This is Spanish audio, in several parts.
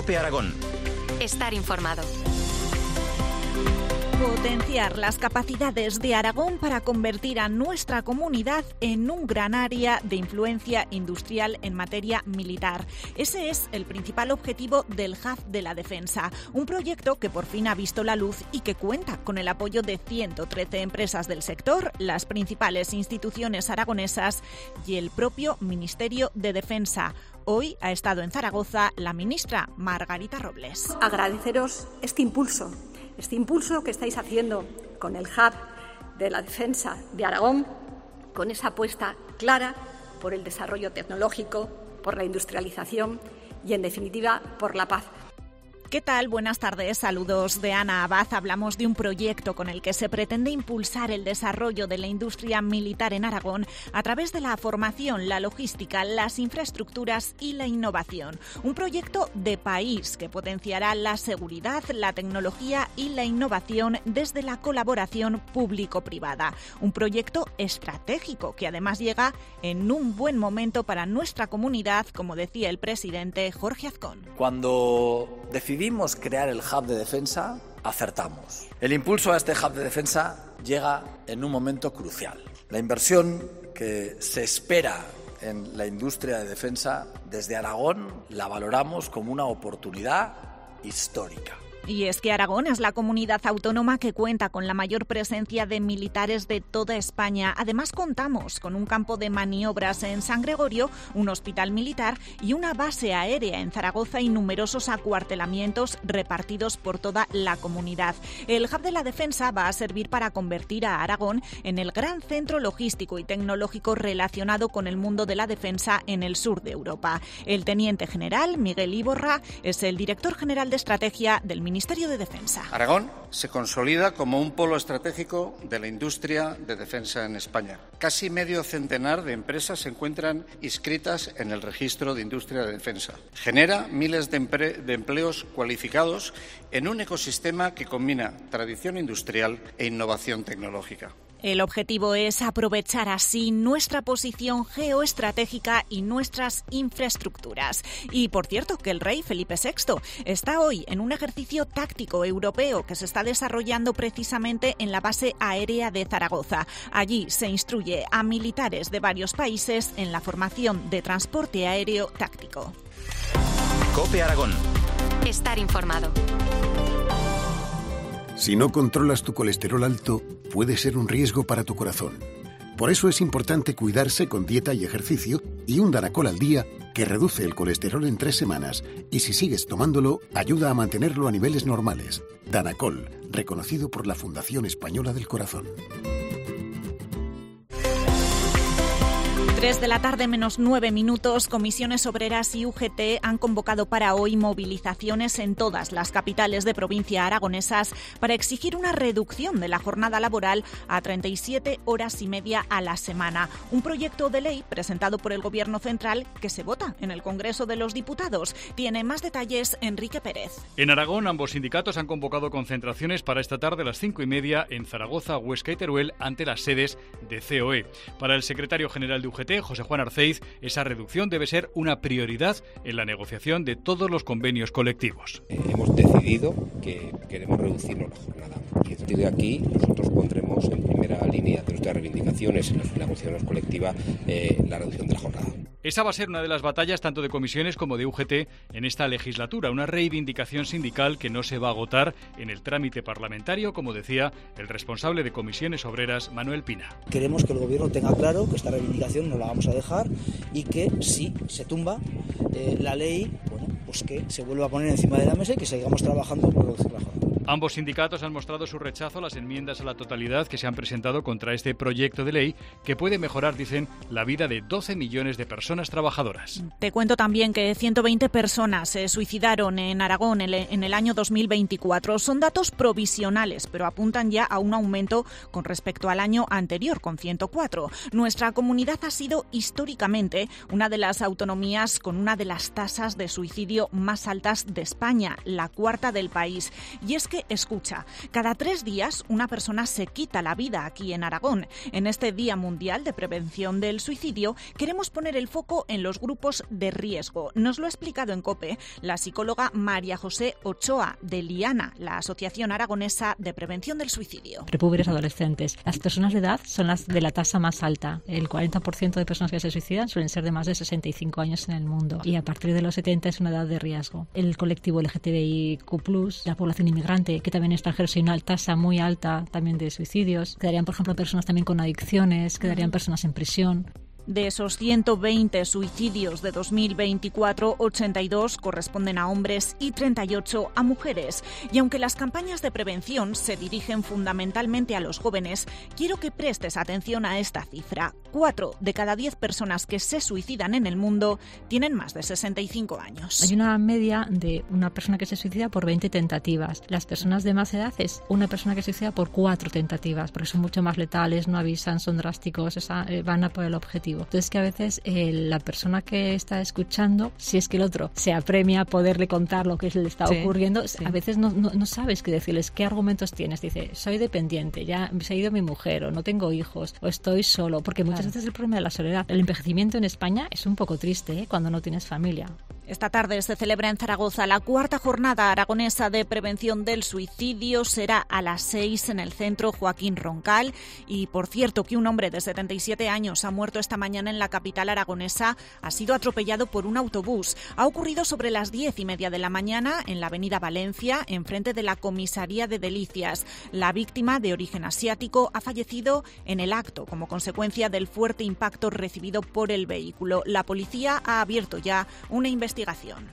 COPE Aragón. Estar informado. Potenciar las capacidades de Aragón para convertir a nuestra comunidad en un gran área de influencia industrial en materia militar. Ese es el principal objetivo del Hub de la Defensa, un proyecto que por fin ha visto la luz y que cuenta con el apoyo de 113 empresas del sector, las principales instituciones aragonesas y el propio Ministerio de Defensa. Hoy ha estado en Zaragoza la ministra Margarita Robles. Agradeceros este impulso que estáis haciendo con el Hub de la Defensa de Aragón, con esa apuesta clara por el desarrollo tecnológico, por la industrialización y, en definitiva, por la paz. ¿Qué tal? Buenas tardes. Saludos de Ana Abad. Hablamos de un proyecto con el que se pretende impulsar el desarrollo de la industria militar en Aragón a través de la formación, la logística, las infraestructuras y la innovación. Un proyecto de país que potenciará la seguridad, la tecnología y la innovación desde la colaboración público-privada. Un proyecto estratégico que además llega en un buen momento para nuestra comunidad, como decía el presidente Jorge Azcón. Cuando decidimos crear el Hub de Defensa, acertamos. El impulso a este Hub de Defensa llega en un momento crucial. La inversión que se espera en la industria de defensa desde Aragón la valoramos como una oportunidad histórica. Y es que Aragón es la comunidad autónoma que cuenta con la mayor presencia de militares de toda España. Además, contamos con un campo de maniobras en San Gregorio, un hospital militar y una base aérea en Zaragoza y numerosos acuartelamientos repartidos por toda la comunidad. El Hub de la Defensa va a servir para convertir a Aragón en el gran centro logístico y tecnológico relacionado con el mundo de la defensa en el sur de Europa. El teniente general Miguel Iborra es el director general de estrategia del Ministerio de Defensa. Aragón se consolida como un polo estratégico de la industria de defensa en España. Casi medio centenar de empresas se encuentran inscritas en el registro de industria de defensa. Genera miles de empleos cualificados en un ecosistema que combina tradición industrial e innovación tecnológica. El objetivo es aprovechar así nuestra posición geoestratégica y nuestras infraestructuras. Y por cierto, que el rey Felipe VI está hoy en un ejercicio táctico europeo que se está desarrollando precisamente en la base aérea de Zaragoza. Allí se instruye a militares de varios países en la formación de transporte aéreo táctico. COPE Aragón. Estar informado. Si no controlas tu colesterol alto, puede ser un riesgo para tu corazón. Por eso es importante cuidarse con dieta y ejercicio y un Danacol al día que reduce el colesterol en 3 semanas y si sigues tomándolo, ayuda a mantenerlo a niveles normales. Danacol, reconocido por la Fundación Española del Corazón. 3 de la tarde menos 9 minutos, Comisiones Obreras y UGT han convocado para hoy movilizaciones en todas las capitales de provincia aragonesas para exigir una reducción de la jornada laboral a 37 horas y media a la semana. Un proyecto de ley presentado por el Gobierno central que se vota en el Congreso de los Diputados. Tiene más detalles Enrique Pérez. En Aragón, ambos sindicatos han convocado concentraciones para esta tarde a las 5:30 en Zaragoza, Huesca y Teruel ante las sedes de COE. Para el secretario general de UGT, José Juan Arceiz, esa reducción debe ser una prioridad en la negociación de todos los convenios colectivos. Hemos decidido que queremos reducirnos la jornada y a partir de aquí nosotros pondremos en primera línea de nuestras reivindicaciones en las negociaciones colectivas la reducción de la jornada. Esa va a ser una de las batallas tanto de comisiones como de UGT en esta legislatura, una reivindicación sindical que no se va a agotar en el trámite parlamentario, como decía el responsable de Comisiones Obreras, Manuel Pina. Queremos que el Gobierno tenga claro que esta reivindicación no la vamos a dejar y que si se tumba la ley, bueno, pues que se vuelva a poner encima de la mesa y que sigamos trabajando por reducir la jornada. Ambos sindicatos han mostrado su rechazo a las enmiendas a la totalidad que se han presentado contra este proyecto de ley que puede mejorar, dicen, la vida de 12 millones de personas trabajadoras. Te cuento también que 120 personas se suicidaron en Aragón en el año 2024. Son datos provisionales, pero apuntan ya a un aumento con respecto al año anterior, con 104. Nuestra comunidad ha sido históricamente una de las autonomías con una de las tasas de suicidio más altas de España, la cuarta del país. Y es porque, escucha, cada 3 días una persona se quita la vida aquí en Aragón. En este Día Mundial de Prevención del Suicidio queremos poner el foco en los grupos de riesgo. Nos lo ha explicado en COPE la psicóloga María José Ochoa de Liana, la Asociación Aragonesa de Prevención del Suicidio. Prepúberes adolescentes. Las personas de edad son las de la tasa más alta. El 40% de personas que se suicidan suelen ser de más de 65 años en el mundo y a partir de los 70 es una edad de riesgo. El colectivo LGTBIQ+, la población inmigrante, que también extranjeros, hay una tasa muy alta también de suicidios. Quedarían, por ejemplo, personas también con adicciones, quedarían personas en prisión. De esos 120 suicidios de 2024, 82 corresponden a hombres y 38 a mujeres. Y aunque las campañas de prevención se dirigen fundamentalmente a los jóvenes, quiero que prestes atención a esta cifra. 4 de cada 10 personas que se suicidan en el mundo tienen más de 65 años. Hay una media de una persona que se suicida por 20 tentativas. Las personas de más edad es una persona que se suicida por 4 tentativas, porque son mucho más letales, no avisan, son drásticos, van a por el objetivo. Entonces que a veces la persona que está escuchando, si es que el otro se apremia a poderle contar lo que le está ocurriendo, a veces no sabes qué decirles, qué argumentos tienes. Dice, soy dependiente, ya se ha ido mi mujer, o no tengo hijos, o estoy solo, porque muchas veces el problema de la soledad. El envejecimiento en España es un poco triste, cuando no tienes familia. Esta tarde se celebra en Zaragoza la 4ª jornada aragonesa de prevención del suicidio. Será a las 6 en el centro Joaquín Roncal. Y por cierto que un hombre de 77 años ha muerto esta mañana en la capital aragonesa. Ha sido atropellado por un autobús. Ha ocurrido sobre las 10:30 de la mañana en la avenida Valencia, enfrente de la comisaría de Delicias. La víctima, de origen asiático, ha fallecido en el acto como consecuencia del fuerte impacto recibido por el vehículo. La policía ha abierto ya una investigación.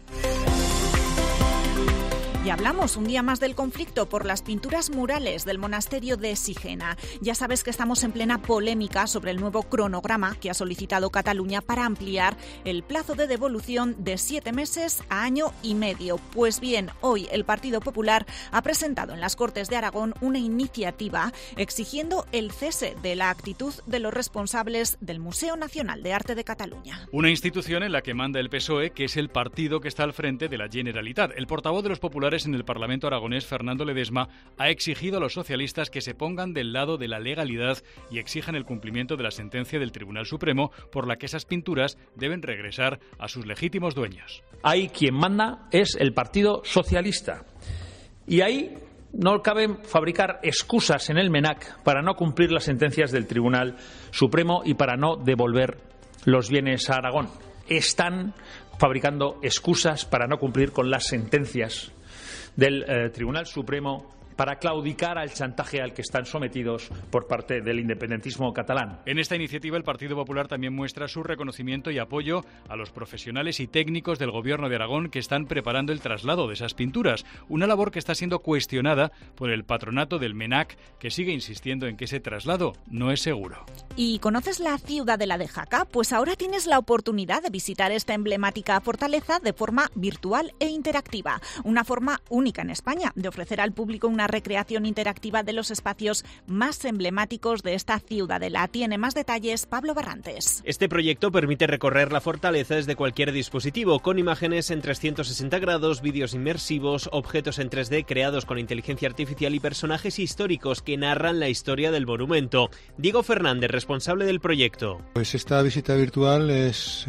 Y hablamos un día más del conflicto por las pinturas murales del monasterio de Sigena. Ya sabes que estamos en plena polémica sobre el nuevo cronograma que ha solicitado Cataluña para ampliar el plazo de devolución de 7 meses a 1 año y medio. Pues bien, hoy el Partido Popular ha presentado en las Cortes de Aragón una iniciativa exigiendo el cese de la actitud de los responsables del Museo Nacional de Arte de Cataluña. Una institución en la que manda el PSOE, que es el partido que está al frente de la Generalitat. El portavoz de los populares en el Parlamento aragonés, Fernando Ledesma, ha exigido a los socialistas que se pongan del lado de la legalidad y exijan el cumplimiento de la sentencia del Tribunal Supremo por la que esas pinturas deben regresar a sus legítimos dueños. Ahí quien manda es el Partido Socialista. Y ahí no cabe fabricar excusas en el MENAC para no cumplir las sentencias del Tribunal Supremo y para no devolver los bienes a Aragón. Están fabricando excusas para no cumplir con las sentencias del Tribunal Supremo para claudicar al chantaje al que están sometidos por parte del independentismo catalán. En esta iniciativa el Partido Popular también muestra su reconocimiento y apoyo a los profesionales y técnicos del Gobierno de Aragón que están preparando el traslado de esas pinturas, una labor que está siendo cuestionada por el patronato del MENAC, que sigue insistiendo en que ese traslado no es seguro. ¿Y conoces la Ciudadela de Jaca? Pues ahora tienes la oportunidad de visitar esta emblemática fortaleza de forma virtual e interactiva, una forma única en España de ofrecer al público una recreación interactiva de los espacios más emblemáticos de esta ciudadela. Tiene más detalles Pablo Barrantes. Este proyecto permite recorrer la fortaleza desde cualquier dispositivo, con imágenes en 360 grados, vídeos inmersivos, objetos en 3D creados con inteligencia artificial y personajes históricos que narran la historia del monumento. Diego Fernández, responsable del proyecto. Pues esta visita virtual es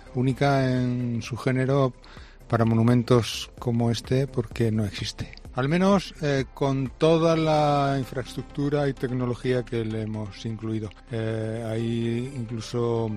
única en su género para monumentos como este porque no existe. Al menos con toda la infraestructura y tecnología que le hemos incluido. Hay incluso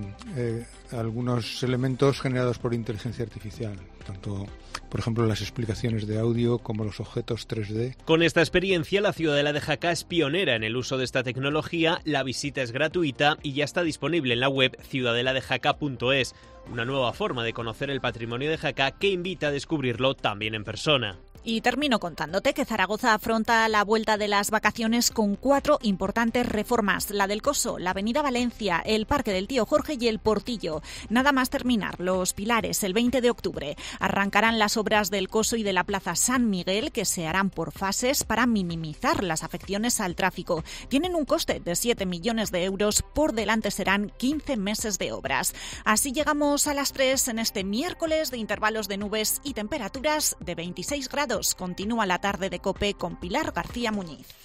algunos elementos generados por inteligencia artificial, tanto, por ejemplo, las explicaciones de audio como los objetos 3D. Con esta experiencia, la Ciudadela de Jaca es pionera en el uso de esta tecnología, la visita es gratuita y ya está disponible en la web ciudadeladejaca.es, una nueva forma de conocer el patrimonio de Jaca que invita a descubrirlo también en persona. Y termino contándote que Zaragoza afronta la vuelta de las vacaciones con 4 importantes reformas: la del Coso, la Avenida Valencia, el Parque del Tío Jorge y el Portillo. Nada más terminar, Los Pilares, el 20 de octubre. Arrancarán las obras del Coso y de la Plaza San Miguel, que se harán por fases para minimizar las afecciones al tráfico. Tienen un coste de 7 millones de euros, por delante serán 15 meses de obras. Así llegamos a las 3 en este miércoles de intervalos de nubes y temperaturas de 26 grados. Continúa la tarde de COPE con Pilar García Muñiz.